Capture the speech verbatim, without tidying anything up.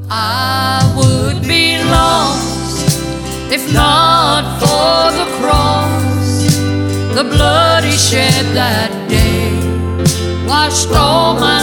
I would be lost if not for the cross. The blood he shed that day washed all my